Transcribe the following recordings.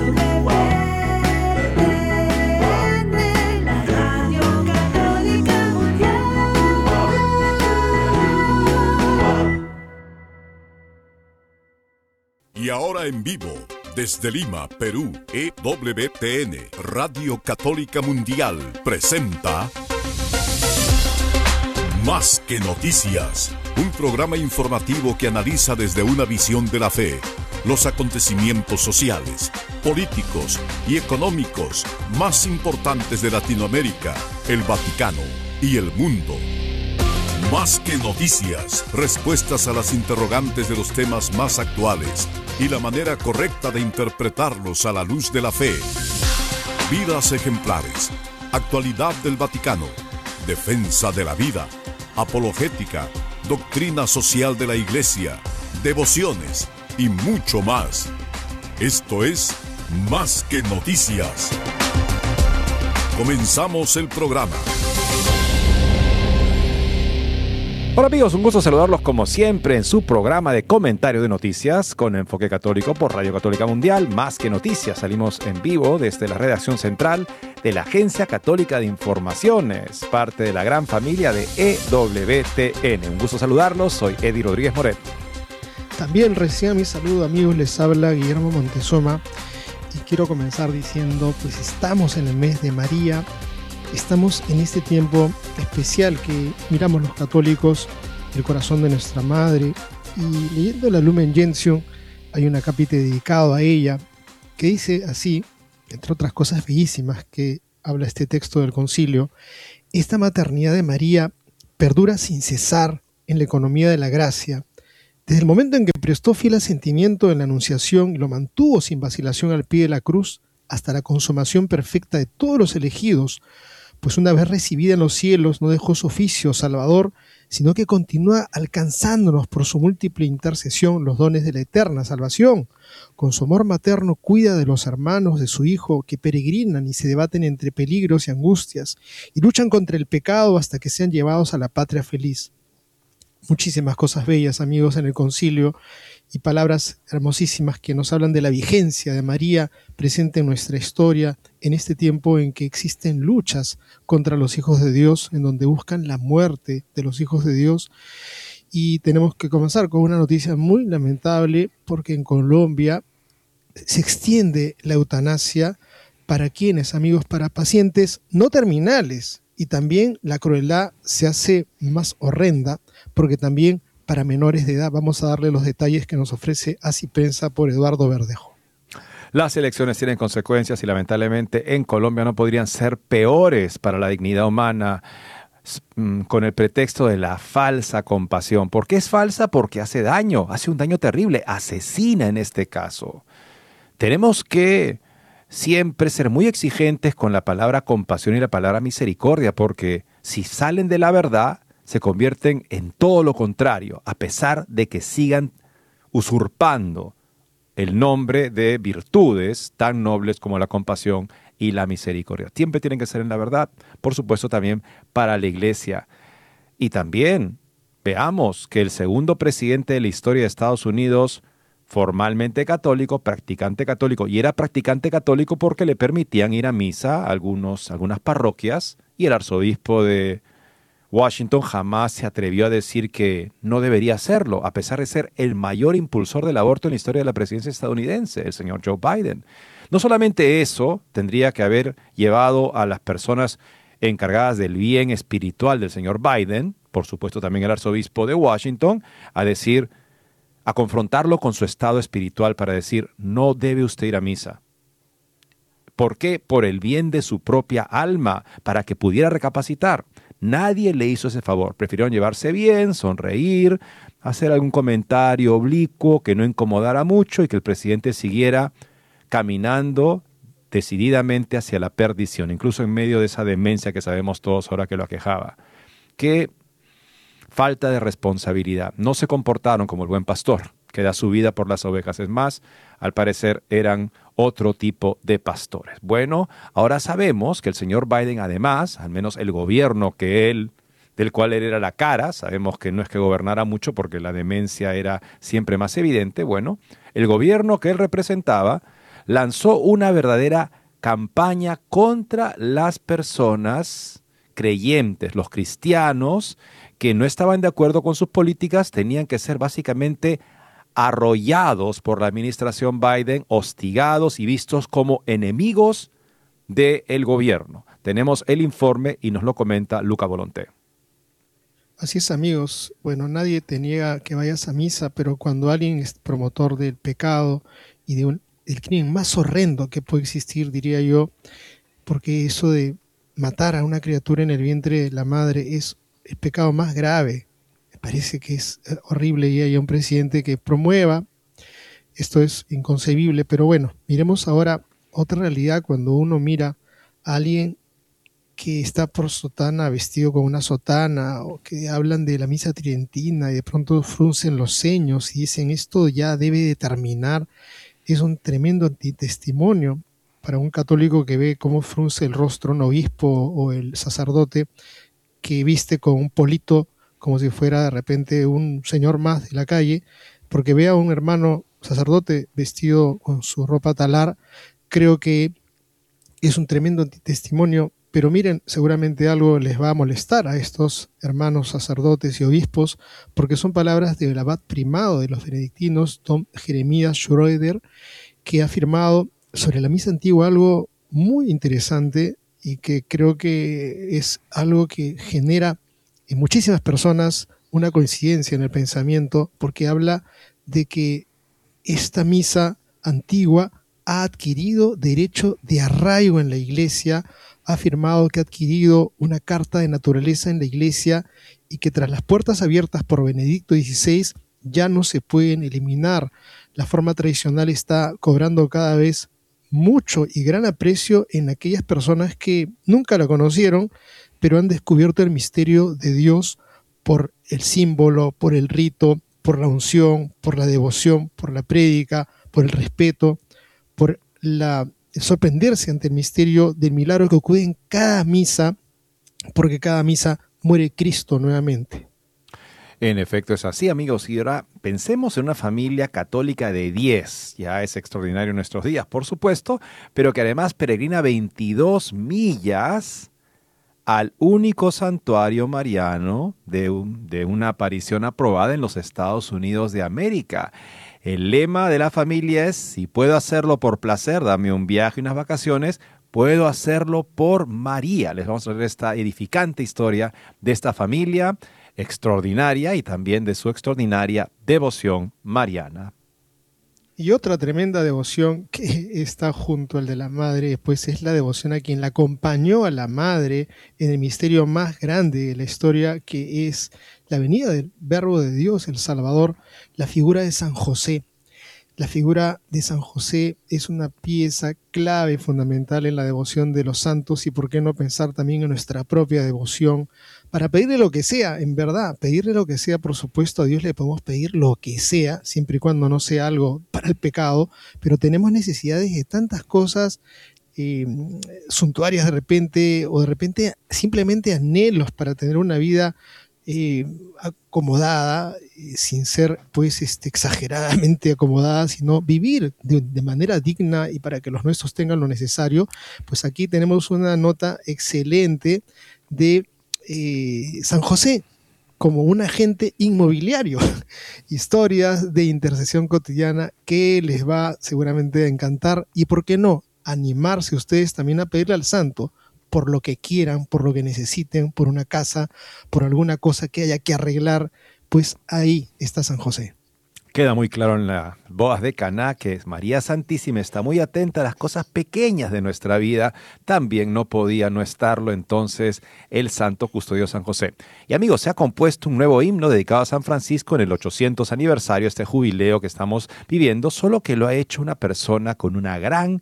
la Radio Católica Mundial. Y ahora en vivo, desde Lima, Perú, EWTN, Radio Católica Mundial, presenta Más que Noticias, un programa informativo que analiza desde una visión de la fe los acontecimientos sociales, políticos y económicos más importantes de Latinoamérica, el Vaticano y el mundo. Más que noticias, respuestas a las interrogantes de los temas más actuales y la manera correcta de interpretarlos a la luz de la fe. Vidas ejemplares, actualidad del Vaticano, defensa de la vida, apologética, doctrina social de la Iglesia, devociones y mucho más. Esto es Más que Noticias. Comenzamos el programa. Hola amigos, un gusto saludarlos como siempre en su programa de comentario de noticias con enfoque católico por Radio Católica Mundial. Más que Noticias, salimos en vivo desde la redacción central de la Agencia Católica de Informaciones, parte de la gran familia de EWTN. Un gusto saludarlos, soy Eddie Rodríguez Moret. También reciban mi saludo amigos, les habla Guillermo Montezuma y quiero comenzar diciendo, pues estamos en el mes de María, estamos en este tiempo especial que miramos los católicos, el corazón de nuestra madre, y leyendo la Lumen Gentium hay un acápite dedicado a ella que dice así, entre otras cosas bellísimas que habla este texto del concilio: esta maternidad de María perdura sin cesar en la economía de la gracia. Desde el momento en que prestó fiel asentimiento en la Anunciación y lo mantuvo sin vacilación al pie de la cruz, hasta la consumación perfecta de todos los elegidos, pues una vez recibida en los cielos no dejó su oficio salvador, sino que continúa alcanzándonos por su múltiple intercesión los dones de la eterna salvación. Con su amor materno cuida de los hermanos de su Hijo que peregrinan y se debaten entre peligros y angustias y luchan contra el pecado hasta que sean llevados a la patria feliz. Muchísimas cosas bellas, amigos, en el concilio y palabras hermosísimas que nos hablan de la vigencia de María presente en nuestra historia en este tiempo en que existen luchas contra los hijos de Dios, en donde buscan la muerte de los hijos de Dios. Y tenemos que comenzar con una noticia muy lamentable, porque en Colombia se extiende la eutanasia. ¿Para quiénes, amigos? Para pacientes no terminales. Y también la crueldad se hace más horrenda, porque también para menores de edad. Vamos a darle los detalles que nos ofrece Así Prensa por Eduardo Verdejo. Las elecciones tienen consecuencias y lamentablemente en Colombia no podrían ser peores para la dignidad humana, con el pretexto de la falsa compasión. ¿Por qué es falsa? Porque hace daño, hace un daño terrible, asesina en este caso. Tenemos que siempre ser muy exigentes con la palabra compasión y la palabra misericordia, porque si salen de la verdad, se convierten en todo lo contrario, a pesar de que sigan usurpando el nombre de virtudes tan nobles como la compasión y la misericordia. Siempre tienen que ser en la verdad, por supuesto también para la Iglesia. Y también veamos que el segundo presidente de la historia de Estados Unidos, formalmente católico, practicante católico, y era practicante católico porque le permitían ir a misa a algunas parroquias, y el arzobispo de Washington jamás se atrevió a decir que no debería hacerlo, a pesar de ser el mayor impulsor del aborto en la historia de la presidencia estadounidense, el señor Joe Biden. No solamente eso tendría que haber llevado a las personas encargadas del bien espiritual del señor Biden, por supuesto también el arzobispo de Washington, a confrontarlo con su estado espiritual para decir, no debe usted ir a misa. ¿Por qué? Por el bien de su propia alma, para que pudiera recapacitar. Nadie le hizo ese favor. Prefirieron llevarse bien, sonreír, hacer algún comentario oblicuo que no incomodara mucho y que el presidente siguiera caminando decididamente hacia la perdición, incluso en medio de esa demencia que sabemos todos ahora que lo aquejaba. Qué falta de responsabilidad. No se comportaron como el buen pastor que da su vida por las ovejas. Es más, al parecer eran otro tipo de pastores. Bueno, ahora sabemos que el señor Biden, además, al menos el gobierno del cual él era la cara, sabemos que no es que gobernara mucho porque la demencia era siempre más evidente. Bueno, el gobierno que él representaba lanzó una verdadera campaña contra las personas creyentes, los cristianos que no estaban de acuerdo con sus políticas, tenían que ser básicamente arrollados por la administración Biden, hostigados y vistos como enemigos del gobierno. Tenemos el informe y nos lo comenta Luca Volonté. Así es, amigos. Bueno, nadie te niega que vayas a misa, pero cuando alguien es promotor del pecado y del crimen más horrendo que puede existir, diría yo, porque eso de matar a una criatura en el vientre de la madre es el pecado más grave. Me parece que es horrible y haya un presidente que promueva. Esto es inconcebible, pero bueno, miremos ahora otra realidad cuando uno mira a alguien que está por sotana, vestido con una sotana, o que hablan de la misa tridentina y de pronto fruncen los ceños y dicen esto ya debe de terminar. Es un tremendo antitestimonio para un católico que ve cómo frunce el rostro un obispo o el sacerdote que viste con un polito como si fuera de repente un señor más de la calle, porque ve a un hermano sacerdote vestido con su ropa talar. Creo que es un tremendo antitestimonio. Pero miren, seguramente algo les va a molestar a estos hermanos sacerdotes y obispos, porque son palabras del abad primado de los benedictinos, don Jeremías Schroeder, que ha afirmado sobre la misa antigua algo muy interesante y que creo que es algo que genera en muchísimas personas una coincidencia en el pensamiento, porque habla de que esta misa antigua ha adquirido derecho de arraigo en la Iglesia, ha afirmado que ha adquirido una carta de naturaleza en la Iglesia y que tras las puertas abiertas por Benedicto XVI ya no se pueden eliminar. La forma tradicional está cobrando cada vez mucho y gran aprecio en aquellas personas que nunca la conocieron, pero han descubierto el misterio de Dios por el símbolo, por el rito, por la unción, por la devoción, por la prédica, por el respeto, por el sorprenderse ante el misterio del milagro que ocurre en cada misa, porque cada misa muere Cristo nuevamente. En efecto es así, amigos. Y ahora pensemos en una familia católica de 10. Ya es extraordinario en nuestros días, por supuesto, pero que además peregrina 22 millas al único santuario mariano de una aparición aprobada en los Estados Unidos de América. El lema de la familia es: si puedo hacerlo por placer, dame un viaje y unas vacaciones, puedo hacerlo por María. Les vamos a traer esta edificante historia de esta familia extraordinaria y también de su extraordinaria devoción mariana. Y otra tremenda devoción que está junto al de la madre, pues es la devoción a quien la acompañó a la madre en el misterio más grande de la historia, que es la venida del Verbo de Dios, el Salvador, la figura de San José. La figura de San José es una pieza clave, fundamental en la devoción de los santos, y por qué no pensar también en nuestra propia devoción para pedirle lo que sea, en verdad, pedirle lo que sea. Por supuesto, a Dios le podemos pedir lo que sea, siempre y cuando no sea algo para el pecado, pero tenemos necesidades de tantas cosas suntuarias de repente, o de repente simplemente anhelos para tener una vida acomodada, sin ser pues exageradamente acomodada, sino vivir de manera digna y para que los nuestros tengan lo necesario. Pues aquí tenemos una nota excelente de San José como un agente inmobiliario. Historias de intercesión cotidiana que les va seguramente a encantar, y por qué no animarse ustedes también a pedirle al santo por lo que quieran, por lo que necesiten, por una casa, por alguna cosa que haya que arreglar. Pues ahí está San José. Queda muy claro en las bodas de Caná que María Santísima está muy atenta a las cosas pequeñas de nuestra vida. También no podía no estarlo entonces el santo custodio San José. Y amigos, se ha compuesto un nuevo himno dedicado a San Francisco en el 800 aniversario, este jubileo que estamos viviendo, solo que lo ha hecho una persona con una gran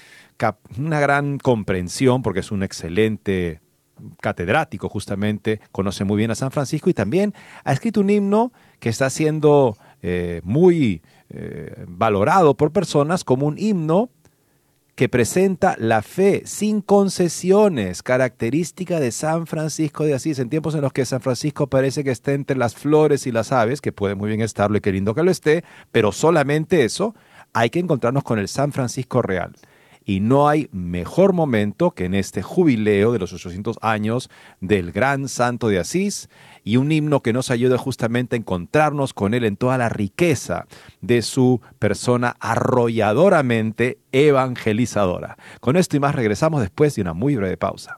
comprensión, porque es un excelente catedrático, justamente conoce muy bien a San Francisco, y también ha escrito un himno que está siendo muy valorado por personas como un himno que presenta la fe sin concesiones, característica de San Francisco de Asís, en tiempos en los que San Francisco parece que está entre las flores y las aves, que puede muy bien estarlo y qué lindo que lo esté, pero solamente eso. hay que encontrarnos con el San Francisco Real. Y no hay mejor momento que en este jubileo de los 800 años del gran santo de Asís y un himno que nos ayuda justamente a encontrarnos con él en toda la riqueza de su persona arrolladoramente evangelizadora. Con esto y más regresamos después de una muy breve pausa.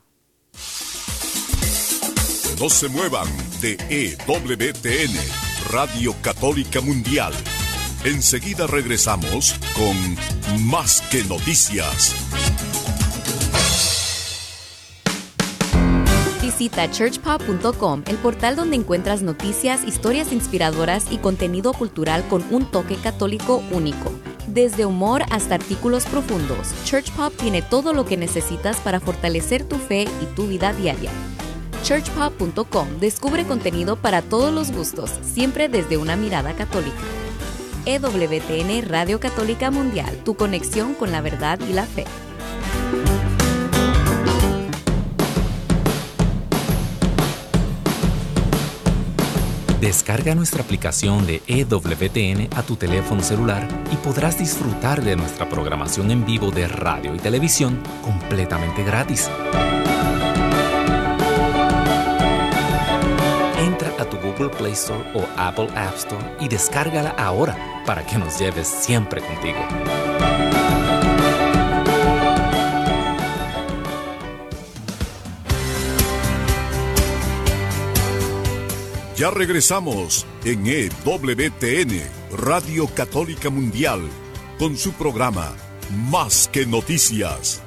No se muevan de EWTN, Radio Católica Mundial. Enseguida regresamos con Más que Noticias. Visita churchpop.com, el portal donde encuentras noticias, historias inspiradoras y contenido cultural con un toque católico único. Desde humor hasta artículos profundos, Churchpop tiene todo lo que necesitas para fortalecer tu fe y tu vida diaria. churchpop.com descubre contenido para todos los gustos, siempre desde una mirada católica. EWTN Radio Católica Mundial, tu conexión con la verdad y la fe. Descarga nuestra aplicación de EWTN a tu teléfono celular y podrás disfrutar de nuestra programación en vivo de radio y televisión completamente gratis. Entra a tu Google Play Store o Apple App Store y descárgala ahora para que nos lleves siempre contigo. Ya regresamos en EWTN, Radio Católica Mundial, con su programa Más que Noticias.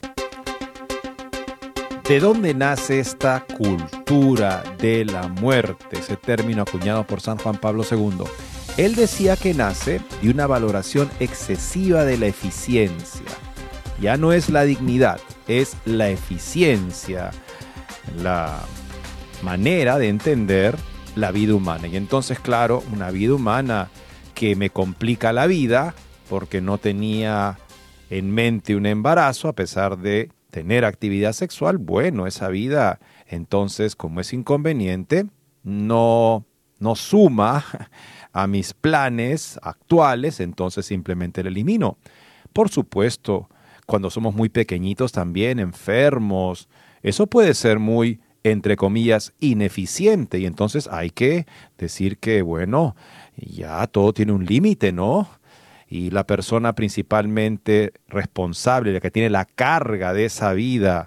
¿De dónde nace esta cultura de la muerte? Ese término acuñado por San Juan Pablo II. Él decía que nace de una valoración excesiva de la eficiencia. Ya no es la dignidad, es la eficiencia, la manera de entender la vida humana. Y entonces, claro, una vida humana que me complica la vida porque no tenía en mente un embarazo a pesar de tener actividad sexual, bueno, esa vida, entonces, como es inconveniente, no suma a mis planes actuales, entonces simplemente la elimino. Por supuesto, cuando somos muy pequeñitos también, enfermos, eso puede ser muy, entre comillas, ineficiente, y entonces hay que decir que, bueno, ya todo tiene un límite, ¿no? Y la persona principalmente responsable, la que tiene la carga de esa vida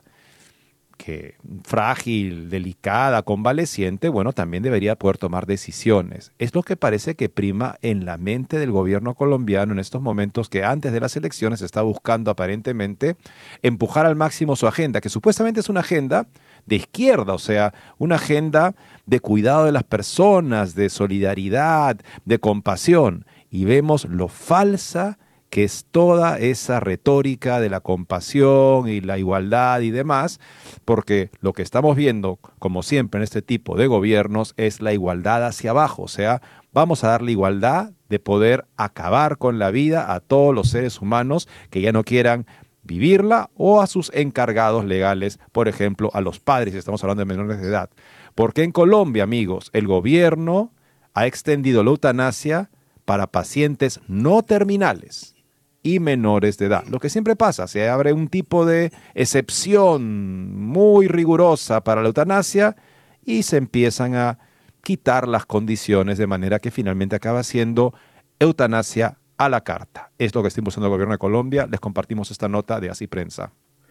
que frágil, delicada, convaleciente, bueno, también debería poder tomar decisiones. Es lo que parece que prima en la mente del gobierno colombiano en estos momentos, que antes de las elecciones está buscando aparentemente empujar al máximo su agenda, que supuestamente es una agenda de izquierda, o sea, una agenda de cuidado de las personas, de solidaridad, de compasión. Y vemos lo falsa que es toda esa retórica de la compasión y la igualdad y demás, porque lo que estamos viendo, como siempre en este tipo de gobiernos, es la igualdad hacia abajo. O sea, vamos a darle igualdad de poder acabar con la vida a todos los seres humanos que ya no quieran vivirla, o a sus encargados legales, por ejemplo, a los padres, si estamos hablando de menores de edad. Porque en Colombia, amigos, el gobierno ha extendido la eutanasia para pacientes no terminales y menores de edad. Lo que siempre pasa, se abre un tipo de excepción muy rigurosa para la eutanasia y se empiezan a quitar las condiciones, de manera que finalmente acaba siendo eutanasia a la carta. Es lo que está impulsando el gobierno de Colombia. Les compartimos esta nota de Así Prensa.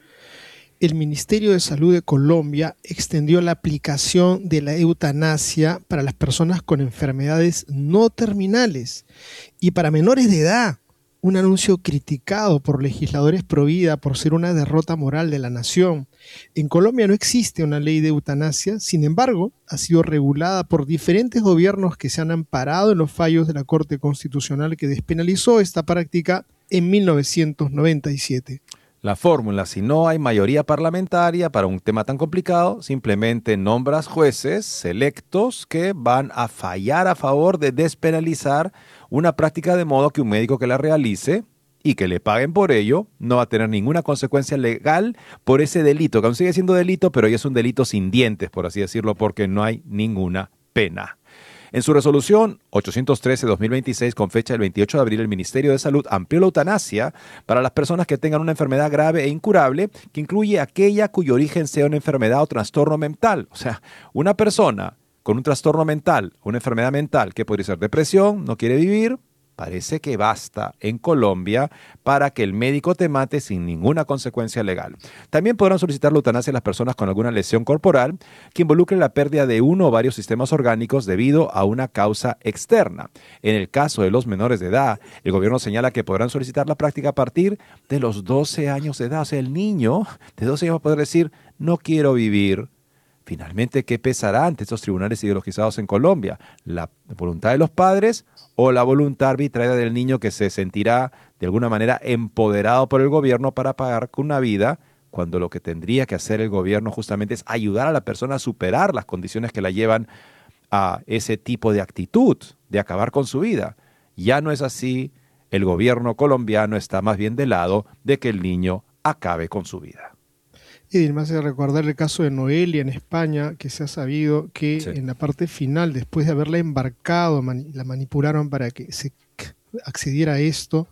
El Ministerio de Salud de Colombia extendió la aplicación de la eutanasia para las personas con enfermedades no terminales y para menores de edad. Un anuncio criticado por legisladores pro vida por ser una derrota moral de la nación. En Colombia no existe una ley de eutanasia, sin embargo, ha sido regulada por diferentes gobiernos que se han amparado en los fallos de la Corte Constitucional que despenalizó esta práctica en 1997. La fórmula: si no hay mayoría parlamentaria para un tema tan complicado, simplemente nombras jueces selectos que van a fallar a favor de despenalizar una práctica, de modo que un médico que la realice y que le paguen por ello no va a tener ninguna consecuencia legal por ese delito, que aún sigue siendo delito, pero ya es un delito sin dientes, por así decirlo, porque no hay ninguna pena. En su resolución 813-2026, con fecha del 28 de abril, el Ministerio de Salud amplió la eutanasia para las personas que tengan una enfermedad grave e incurable, que incluye aquella cuyo origen sea una enfermedad o trastorno mental. O sea, una persona con un trastorno mental, una enfermedad mental, que podría ser depresión, no quiere vivir, parece que basta en Colombia para que el médico te mate sin ninguna consecuencia legal. También podrán solicitar la eutanasia a las personas con alguna lesión corporal que involucre la pérdida de uno o varios sistemas orgánicos debido a una causa externa. En el caso de los menores de edad, el gobierno señala que podrán solicitar la práctica a partir de los 12 años de edad. O sea, el niño de 12 años va a poder decir, no quiero vivir. Finalmente, ¿qué pesará ante estos tribunales ideologizados en Colombia? ¿La voluntad de los padres o la voluntad arbitraria del niño, que se sentirá de alguna manera empoderado por el gobierno para pagar con una vida, cuando lo que tendría que hacer el gobierno justamente es ayudar a la persona a superar las condiciones que la llevan a ese tipo de actitud, de acabar con su vida? Ya no es así. El gobierno colombiano está más bien del lado de que el niño acabe con su vida. Y me hace recordar el caso de Noelia en España, que se ha sabido que Sí. en la parte final, después de haberla embarcado, la manipularon para que se accediera a esto,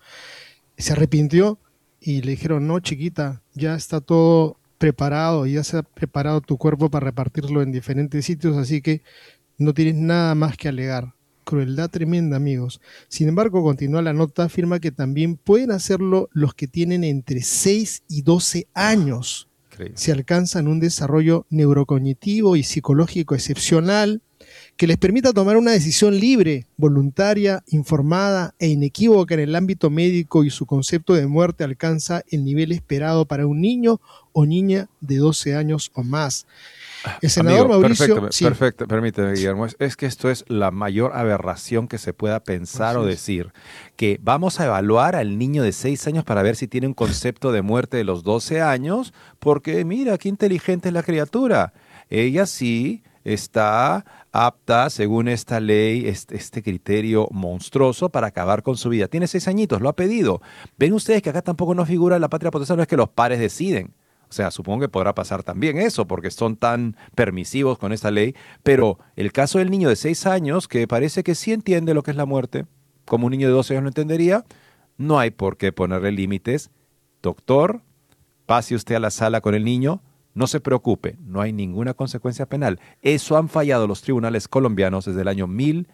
se arrepintió y le dijeron, no, chiquita, ya está todo preparado, ya se ha preparado tu cuerpo para repartirlo en diferentes sitios, así que no tienes nada más que alegar. Crueldad tremenda, amigos. Sin embargo, continúa la nota, afirma que también pueden hacerlo los que tienen entre 6 y 12 años. Increíble. Si alcanzan un desarrollo neurocognitivo y psicológico excepcional que les permita tomar una decisión libre, voluntaria, informada e inequívoca en el ámbito médico, y su concepto de muerte alcanza el nivel esperado para un niño o niña de 12 años o más. El senador Amigo, Mauricio... sí. perfecto, permíteme, Guillermo. Es que esto es la mayor aberración que se pueda pensar o Así es. decir. Que vamos a evaluar al niño de 6 años para ver si tiene un concepto de muerte de los 12 años, porque mira, qué inteligente es la criatura. Ella sí está apta, según esta ley, este criterio monstruoso, para acabar con su vida. Tiene 6 añitos, lo ha pedido. Ven ustedes que acá tampoco no figura la patria potestad, no es que los padres deciden. O sea, supongo que podrá pasar también eso, porque son tan permisivos con esta ley. Pero el caso del niño de 6 años, que parece que sí entiende lo que es la muerte, como un niño de 12 años no entendería, no hay por qué ponerle límites. Doctor, pase usted a la sala con el niño, no se preocupe, no hay ninguna consecuencia penal. Eso han fallado los tribunales colombianos desde el año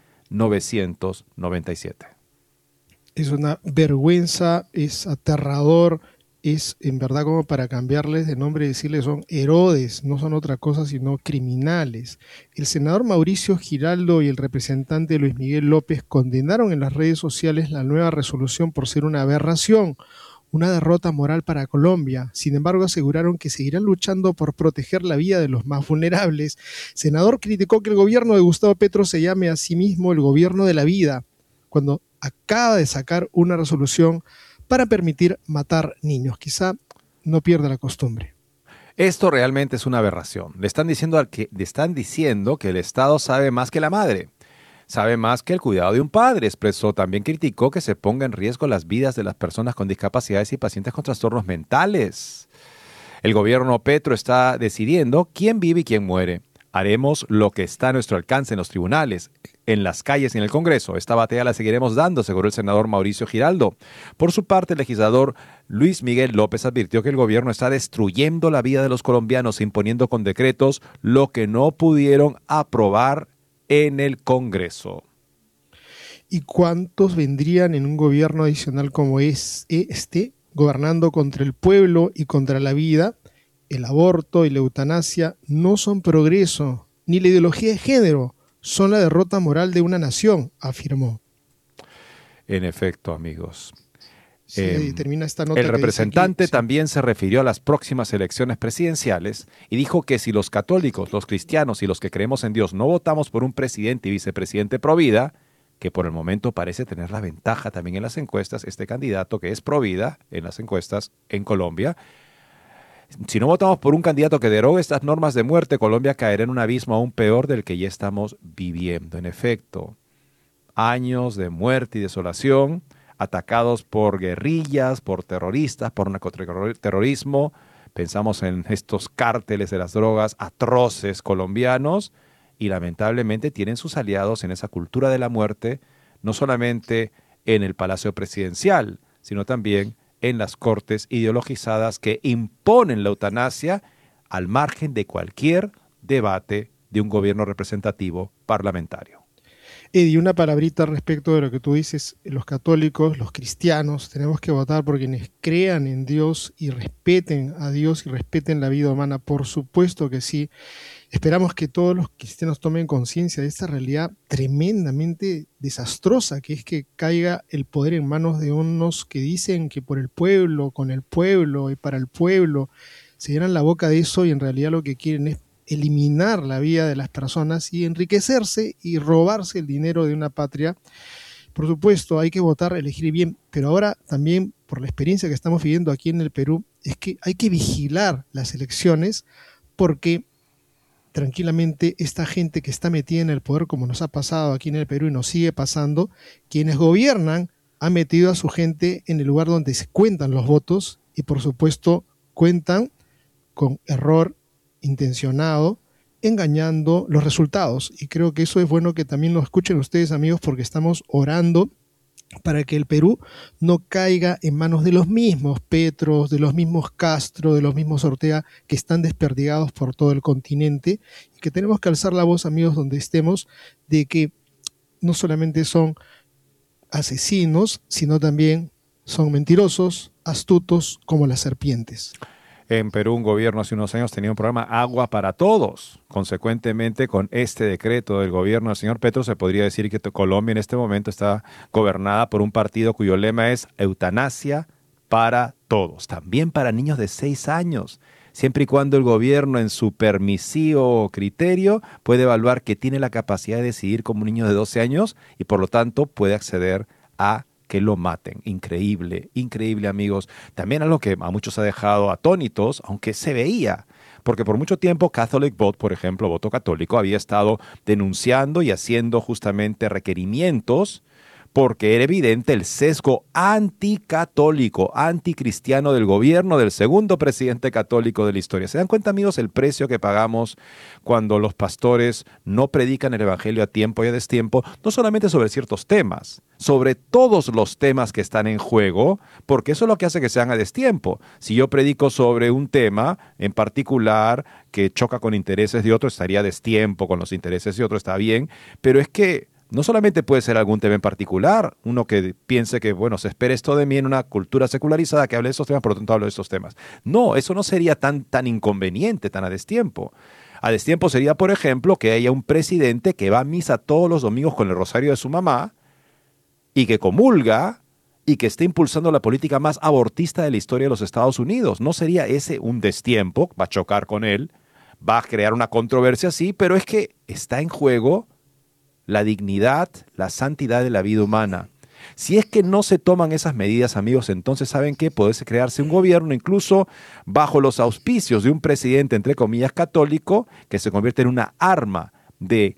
1997. Es una vergüenza, es aterrador, es en verdad como para cambiarles de nombre y decirles son Herodes, no son otra cosa sino criminales. El senador Mauricio Giraldo y el representante Luis Miguel López condenaron en las redes sociales la nueva resolución por ser una aberración, una derrota moral para Colombia. Sin embargo, aseguraron que seguirán luchando por proteger la vida de los más vulnerables. El senador criticó que el gobierno de Gustavo Petro se llame a sí mismo el gobierno de la vida, cuando acaba de sacar una resolución para permitir matar niños. Quizá no pierda la costumbre. Esto realmente es una aberración. Le están diciendo que el Estado sabe más que la madre. Sabe más que el cuidado de un padre. Expresó, también criticó que se ponga en riesgo las vidas de las personas con discapacidades y pacientes con trastornos mentales. El gobierno Petro está decidiendo quién vive y quién muere. Haremos lo que está a nuestro alcance en los tribunales, en las calles y en el Congreso. Esta batalla la seguiremos dando, aseguró el senador Mauricio Giraldo. Por su parte, el legislador Luis Miguel López advirtió que el gobierno está destruyendo la vida de los colombianos, imponiendo con decretos lo que no pudieron aprobar en el Congreso. ¿Y cuántos vendrían en un gobierno adicional como es este, gobernando contra el pueblo y contra la vida? El aborto y la eutanasia no son progreso, ni la ideología de género, son la derrota moral de una nación, afirmó. En efecto, amigos. Sí, ahí termina esta nota El que representante dice aquí, sí. también se refirió a las próximas elecciones presidenciales y dijo que si los católicos, los cristianos y los que creemos en Dios no votamos por un presidente y vicepresidente pro vida, que por el momento parece tener la ventaja también en las encuestas, este candidato que es pro vida en las encuestas en Colombia, si no votamos por un candidato que derogue estas normas de muerte, Colombia caerá en un abismo aún peor del que ya estamos viviendo. En efecto, años de muerte y desolación, atacados por guerrillas, por terroristas, por narcoterrorismo. Pensamos en estos cárteles de las drogas atroces colombianos y lamentablemente tienen sus aliados en esa cultura de la muerte, no solamente en el Palacio Presidencial, sino también en las cortes ideologizadas que imponen la eutanasia al margen de cualquier debate de un gobierno representativo parlamentario. Eddie, una palabrita respecto de lo que tú dices. Los católicos, los cristianos, tenemos que votar por quienes crean en Dios y respeten a Dios y respeten la vida humana. Por supuesto que sí. Esperamos que todos los cristianos tomen conciencia de esta realidad tremendamente desastrosa, que es que caiga el poder en manos de unos que dicen que por el pueblo, con el pueblo y para el pueblo, se llenan la boca de eso y en realidad lo que quieren es eliminar la vida de las personas y enriquecerse y robarse el dinero de una patria. Por supuesto, hay que votar, elegir bien, pero ahora también, por la experiencia que estamos viviendo aquí en el Perú, es que hay que vigilar las elecciones porque tranquilamente esta gente que está metida en el poder, como nos ha pasado aquí en el Perú y nos sigue pasando, quienes gobiernan han metido a su gente en el lugar donde se cuentan los votos y por supuesto cuentan con error intencionado, engañando los resultados. Y creo que eso es bueno que también lo escuchen ustedes, amigos, porque estamos orando para que el Perú no caiga en manos de los mismos Petros, de los mismos Castro, de los mismos Ortega, que están desperdigados por todo el continente, y que tenemos que alzar la voz, amigos, donde estemos, de que no solamente son asesinos, sino también son mentirosos, astutos como las serpientes. En Perú, un gobierno hace unos años tenía un programa Agua para Todos. Consecuentemente, con este decreto del gobierno del señor Petro, se podría decir que Colombia en este momento está gobernada por un partido cuyo lema es eutanasia para todos, también para niños de 6 años, siempre y cuando el gobierno en su permisivo criterio puede evaluar que tiene la capacidad de decidir como un niño de 12 años y por lo tanto puede acceder a que lo maten. Increíble, increíble, amigos. También algo que a muchos ha dejado atónitos, aunque se veía, porque por mucho tiempo Catholic Vote, por ejemplo, Voto Católico, había estado denunciando y haciendo justamente requerimientos porque era evidente el sesgo anticatólico, anticristiano del gobierno del segundo presidente católico de la historia. ¿Se dan cuenta, amigos, el precio que pagamos cuando los pastores no predican el evangelio a tiempo y a destiempo? No solamente sobre ciertos temas, sobre todos los temas que están en juego, porque eso es lo que hace que sean a destiempo. Si yo predico sobre un tema en particular que choca con intereses de otro, estaría a destiempo con los intereses de otro, está bien, pero es que no solamente puede ser algún tema en particular, uno que piense que, bueno, se espera esto de mí en una cultura secularizada que hable de estos temas, por lo tanto hablo de estos temas. No, eso no sería tan inconveniente, tan a destiempo. A destiempo sería, por ejemplo, que haya un presidente que va a misa todos los domingos con el rosario de su mamá y que comulga y que esté impulsando la política más abortista de la historia de los Estados Unidos. No sería ese un destiempo, va a chocar con él, va a crear una controversia, sí, pero es que está en juego la dignidad, la santidad de la vida humana. Si es que no se toman esas medidas, amigos, entonces ¿saben qué? Puede crearse un gobierno incluso bajo los auspicios de un presidente, entre comillas, católico, que se convierte en una arma de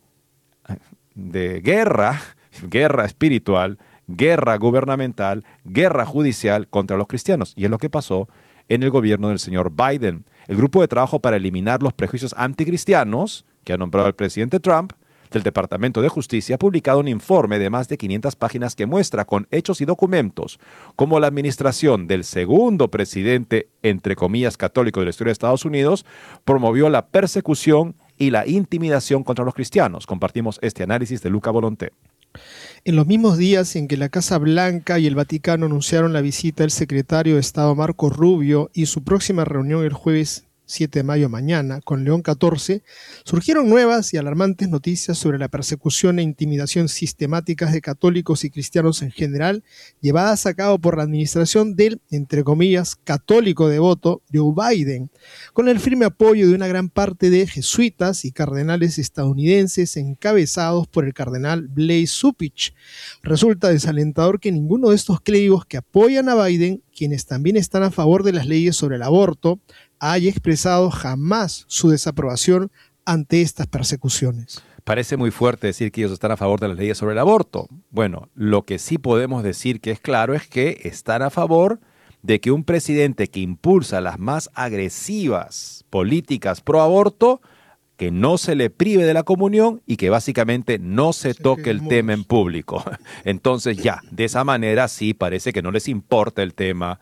guerra espiritual, guerra gubernamental, guerra judicial contra los cristianos. Y es lo que pasó en el gobierno del señor Biden. El grupo de trabajo para eliminar los prejuicios anticristianos, que ha nombrado el presidente Trump, del Departamento de Justicia, ha publicado un informe de más de 500 páginas que muestra con hechos y documentos cómo la administración del segundo presidente, entre comillas, católico de la historia de Estados Unidos, promovió la persecución y la intimidación contra los cristianos. Compartimos este análisis de Luca Volonté. En los mismos días en que la Casa Blanca y el Vaticano anunciaron la visita del secretario de Estado Marco Rubio y su próxima reunión el jueves 7 de mayo mañana, con León XIV, surgieron nuevas y alarmantes noticias sobre la persecución e intimidación sistemáticas de católicos y cristianos en general, llevadas a cabo por la administración del, entre comillas, católico devoto Joe Biden, con el firme apoyo de una gran parte de jesuitas y cardenales estadounidenses encabezados por el cardenal Blase Zuppich. Resulta desalentador que ninguno de estos clérigos que apoyan a Biden, quienes también están a favor de las leyes sobre el aborto, haya expresado jamás su desaprobación ante estas persecuciones. Parece muy fuerte decir que ellos están a favor de las leyes sobre el aborto. Bueno, lo que sí podemos decir que es claro es que están a favor de que un presidente que impulsa las más agresivas políticas pro aborto que no se le prive de la comunión y que básicamente no se toque el tema en público. Entonces ya, de esa manera sí parece que no les importa el tema.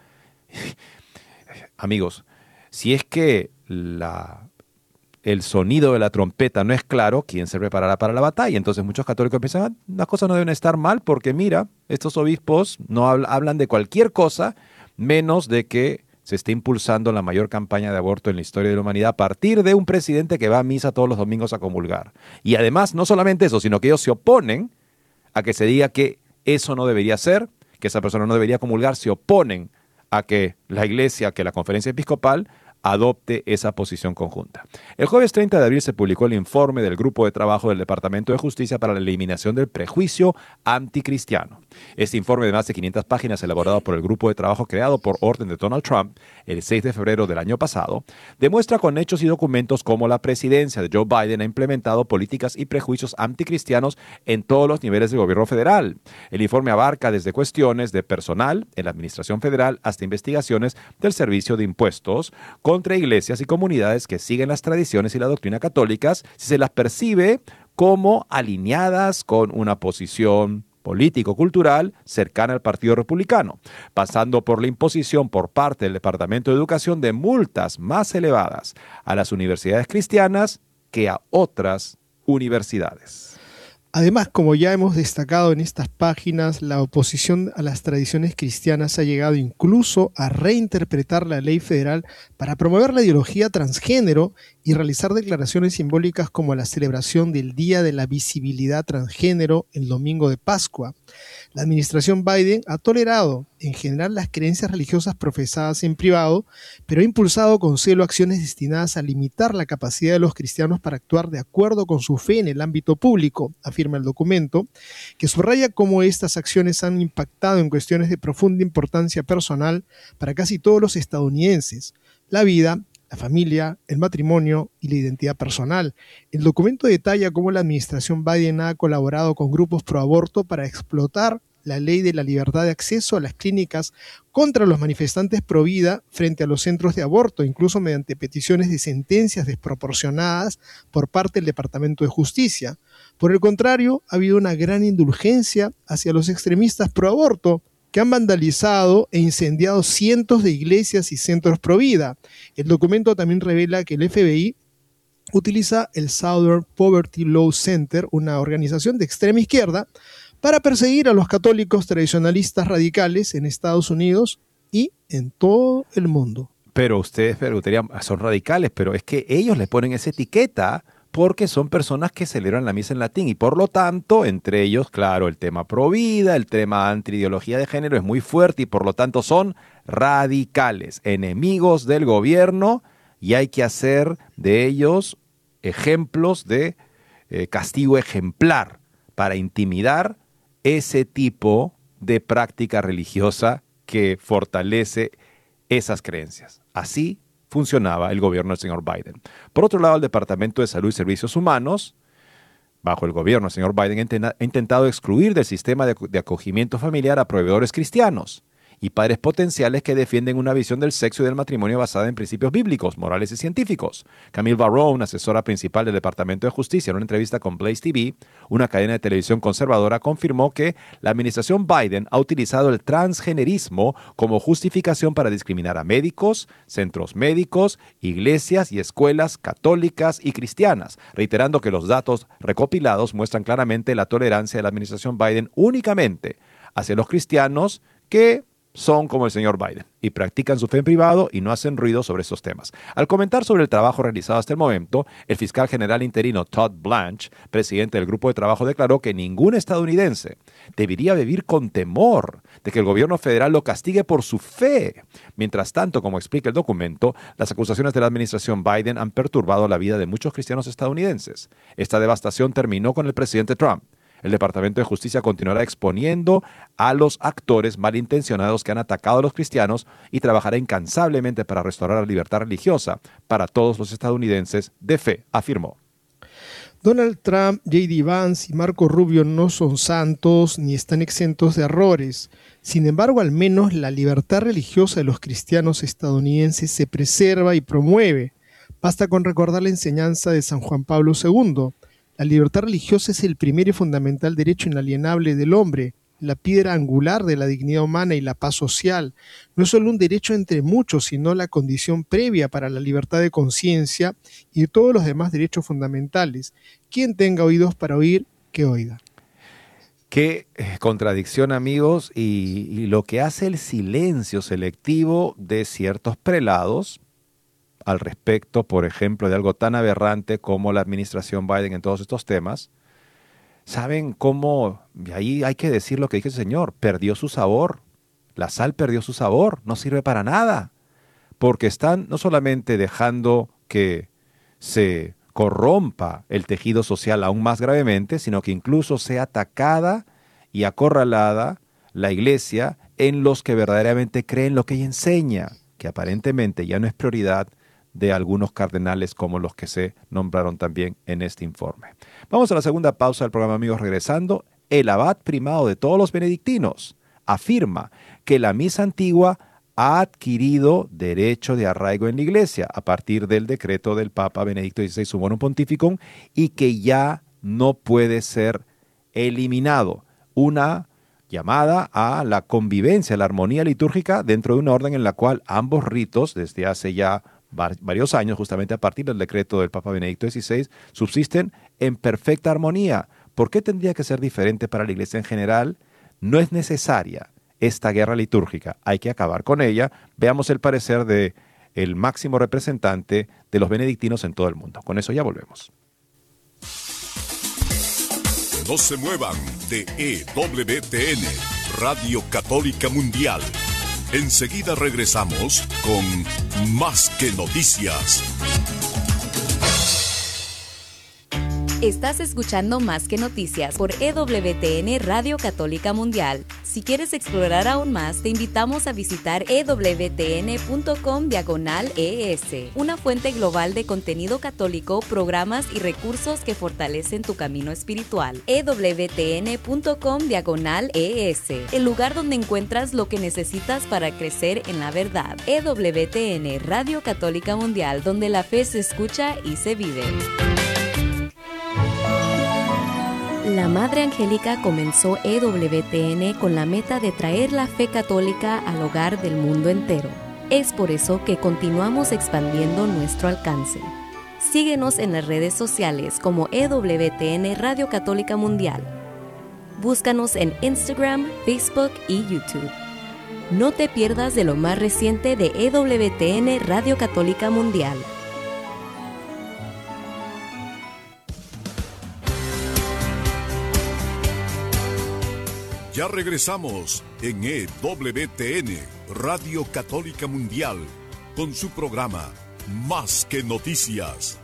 Amigos, si es que el sonido de la trompeta no es claro, ¿quién se preparará para la batalla? Entonces muchos católicos piensan, las cosas no deben estar mal porque mira, estos obispos no hablan de cualquier cosa menos de que se esté impulsando la mayor campaña de aborto en la historia de la humanidad a partir de un presidente que va a misa todos los domingos a comulgar. Y además, no solamente eso, sino que ellos se oponen a que se diga que eso no debería ser, que esa persona no debería comulgar, se oponen a que la Iglesia, que la Conferencia Episcopal adopte esa posición conjunta. El jueves 30 de abril se publicó el informe del Grupo de Trabajo del Departamento de Justicia para la Eliminación del Prejuicio Anticristiano. Este informe de más de 500 páginas, elaborado por el Grupo de Trabajo creado por orden de Donald Trump el 6 de febrero del año pasado, demuestra con hechos y documentos cómo la presidencia de Joe Biden ha implementado políticas y prejuicios anticristianos en todos los niveles del gobierno federal. El informe abarca desde cuestiones de personal en la administración federal hasta investigaciones del Servicio de Impuestos contra iglesias y comunidades que siguen las tradiciones y la doctrina católicas si se las percibe como alineadas con una posición político-cultural cercana al Partido Republicano, pasando por la imposición por parte del Departamento de Educación de multas más elevadas a las universidades cristianas que a otras universidades. Además, como ya hemos destacado en estas páginas, la oposición a las tradiciones cristianas ha llegado incluso a reinterpretar la ley federal para promover la ideología transgénero y realizar declaraciones simbólicas como la celebración del Día de la Visibilidad Transgénero el domingo de Pascua. La administración Biden ha tolerado en general las creencias religiosas profesadas en privado, pero ha impulsado con celo acciones destinadas a limitar la capacidad de los cristianos para actuar de acuerdo con su fe en el ámbito público, afirma el documento, que subraya cómo estas acciones han impactado en cuestiones de profunda importancia personal para casi todos los estadounidenses: la vida, la familia, el matrimonio y la identidad personal. El documento detalla cómo la administración Biden ha colaborado con grupos pro aborto para explotar la ley de la libertad de acceso a las clínicas contra los manifestantes pro vida frente a los centros de aborto, incluso mediante peticiones de sentencias desproporcionadas por parte del Departamento de Justicia. Por el contrario, ha habido una gran indulgencia hacia los extremistas pro aborto, que han vandalizado e incendiado cientos de iglesias y centros pro vida. El documento también revela que el FBI utiliza el Southern Poverty Law Center, una organización de extrema izquierda, para perseguir a los católicos tradicionalistas radicales en Estados Unidos y en todo el mundo. Pero ustedes preguntarían, son radicales, pero es que ellos le ponen esa etiqueta porque son personas que celebran la misa en latín y por lo tanto, entre ellos, claro, el tema pro vida, el tema anti-ideología de género es muy fuerte y por lo tanto son radicales, enemigos del gobierno, y hay que hacer de ellos ejemplos de castigo ejemplar para intimidar ese tipo de práctica religiosa que fortalece esas creencias. Así funcionaba el gobierno del señor Biden. Por otro lado, el Departamento de Salud y Servicios Humanos, bajo el gobierno del señor Biden, ha intentado excluir del sistema de acogimiento familiar a proveedores cristianos y padres potenciales que defienden una visión del sexo y del matrimonio basada en principios bíblicos, morales y científicos. Camille Barone, asesora principal del Departamento de Justicia, en una entrevista con Blaze TV, una cadena de televisión conservadora, confirmó que la administración Biden ha utilizado el transgenerismo como justificación para discriminar a médicos, centros médicos, iglesias y escuelas católicas y cristianas, reiterando que los datos recopilados muestran claramente la tolerancia de la administración Biden únicamente hacia los cristianos que son como el señor Biden y practican su fe en privado y no hacen ruido sobre estos temas. Al comentar sobre el trabajo realizado hasta el momento, el fiscal general interino Todd Blanche, presidente del grupo de trabajo, declaró que ningún estadounidense debería vivir con temor de que el gobierno federal lo castigue por su fe. Mientras tanto, como explica el documento, las acusaciones de la administración Biden han perturbado la vida de muchos cristianos estadounidenses. Esta devastación terminó con el presidente Trump. El Departamento de Justicia continuará exponiendo a los actores malintencionados que han atacado a los cristianos y trabajará incansablemente para restaurar la libertad religiosa para todos los estadounidenses de fe, afirmó. Donald Trump, J.D. Vance y Marco Rubio no son santos ni están exentos de errores. Sin embargo, al menos la libertad religiosa de los cristianos estadounidenses se preserva y promueve. Basta con recordar la enseñanza de San Juan Pablo II. La libertad religiosa es el primer y fundamental derecho inalienable del hombre, la piedra angular de la dignidad humana y la paz social. No es solo un derecho entre muchos, sino la condición previa para la libertad de conciencia y todos los demás derechos fundamentales. Quien tenga oídos para oír, que oiga. Qué contradicción, amigos, y lo que hace el silencio selectivo de ciertos prelados al respecto, por ejemplo, de algo tan aberrante como la administración Biden en todos estos temas. ¿Saben cómo? Y ahí hay que decir lo que dice el Señor, perdió su sabor. La sal perdió su sabor, no sirve para nada. Porque están no solamente dejando que se corrompa el tejido social aún más gravemente, sino que incluso sea atacada y acorralada la iglesia en los que verdaderamente creen lo que ella enseña, que aparentemente ya no es prioridad de algunos cardenales como los que se nombraron también en este informe. Vamos a la segunda pausa del programa, amigos. Regresando, el abad primado de todos los benedictinos afirma que la misa antigua ha adquirido derecho de arraigo en la Iglesia a partir del decreto del Papa Benedicto XVI Summorum Pontificum y que ya no puede ser eliminado. Una llamada a la convivencia, a la armonía litúrgica dentro de una orden en la cual ambos ritos, desde hace ya varios años, justamente a partir del decreto del Papa Benedicto XVI, subsisten en perfecta armonía. ¿Por qué tendría que ser diferente para la Iglesia en general? No es necesaria esta guerra litúrgica, hay que acabar con ella. Veamos el parecer del máximo representante de los benedictinos en todo el mundo. Con eso ya volvemos. No se muevan de EWTN, Radio Católica Mundial. Enseguida regresamos con Más que Noticias. Estás escuchando Más que Noticias por EWTN Radio Católica Mundial. Si quieres explorar aún más, te invitamos a visitar ewtn.com/es, una fuente global de contenido católico, programas y recursos que fortalecen tu camino espiritual. ewtn.com/es, el lugar donde encuentras lo que necesitas para crecer en la verdad. EWTN Radio Católica Mundial, donde la fe se escucha y se vive. La Madre Angélica comenzó EWTN con la meta de traer la fe católica al hogar del mundo entero. Es por eso que continuamos expandiendo nuestro alcance. Síguenos en las redes sociales como EWTN Radio Católica Mundial. Búscanos en Instagram, Facebook y YouTube. No te pierdas de lo más reciente de EWTN Radio Católica Mundial. Ya regresamos en EWTN, Radio Católica Mundial, con su programa Más que Noticias.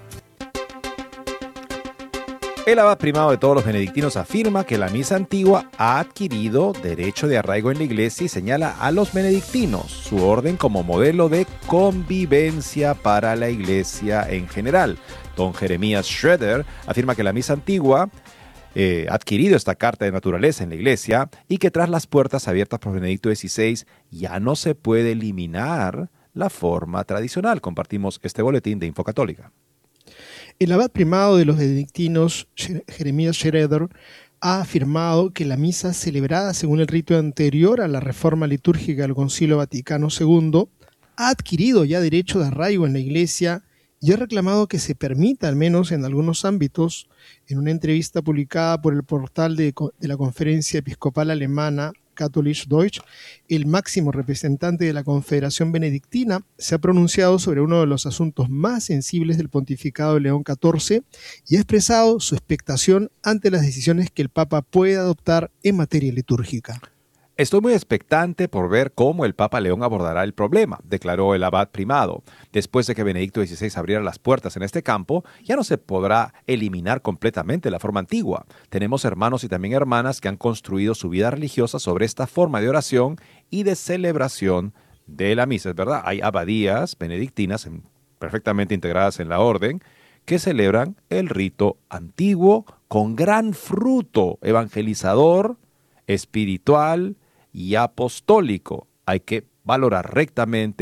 El abad primado de todos los benedictinos afirma que la misa antigua ha adquirido derecho de arraigo en la Iglesia y señala a los benedictinos, su orden, como modelo de convivencia para la Iglesia en general. Don Jeremías Schroeder afirma que la misa antigua adquirido esta carta de naturaleza en la Iglesia y que tras las puertas abiertas por Benedicto XVI ya no se puede eliminar la forma tradicional. Compartimos este boletín de Infocatólica. El abad primado de los benedictinos, Jeremías Schroeder, ha afirmado que la misa celebrada según el rito anterior a la reforma litúrgica del Concilio Vaticano II ha adquirido ya derecho de arraigo en la Iglesia y ha reclamado que se permita, al menos en algunos ámbitos, en una entrevista publicada por el portal de la Conferencia Episcopal Alemana Katholisch Deutsch, el máximo representante de la Confederación Benedictina se ha pronunciado sobre uno de los asuntos más sensibles del pontificado de León XIV y ha expresado su expectación ante las decisiones que el Papa puede adoptar en materia litúrgica. Estoy muy expectante por ver cómo el Papa León abordará el problema, declaró el abad primado. Después de que Benedicto XVI abriera las puertas en este campo, ya no se podrá eliminar completamente la forma antigua. Tenemos hermanos y también hermanas que han construido su vida religiosa sobre esta forma de oración y de celebración de la misa. Es verdad, hay abadías benedictinas perfectamente integradas en la orden que celebran el rito antiguo con gran fruto evangelizador, espiritual y apostólico. Hay que valorar rectamente